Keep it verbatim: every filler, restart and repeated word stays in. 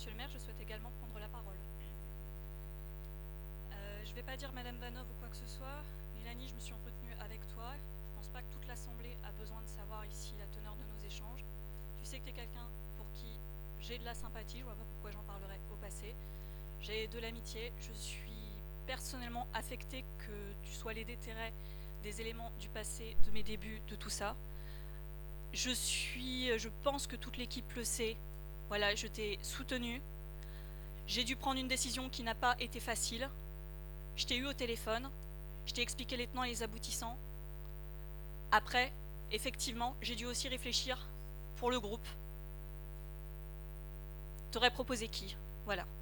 Monsieur le maire, je souhaite également prendre la parole. Euh, je ne vais pas dire Madame Vanov ou quoi que ce soit. Mélanie, je me suis entretenue avec toi. Je ne pense pas que toute l'Assemblée a besoin de savoir ici la teneur de nos échanges. Tu sais que tu es quelqu'un pour qui j'ai de la sympathie, je ne vois pas pourquoi j'en parlerai au passé. J'ai de l'amitié, je suis personnellement affectée que tu sois les déterrés des éléments du passé, de mes débuts, de tout ça. Je suis, je pense que toute l'équipe le sait. Voilà, je t'ai soutenu. J'ai dû prendre une décision qui n'a pas été facile. Je t'ai eu au téléphone. Je t'ai expliqué les tenants et les aboutissants. Après, effectivement, j'ai dû aussi réfléchir pour le groupe. T'aurais proposé qui? Voilà.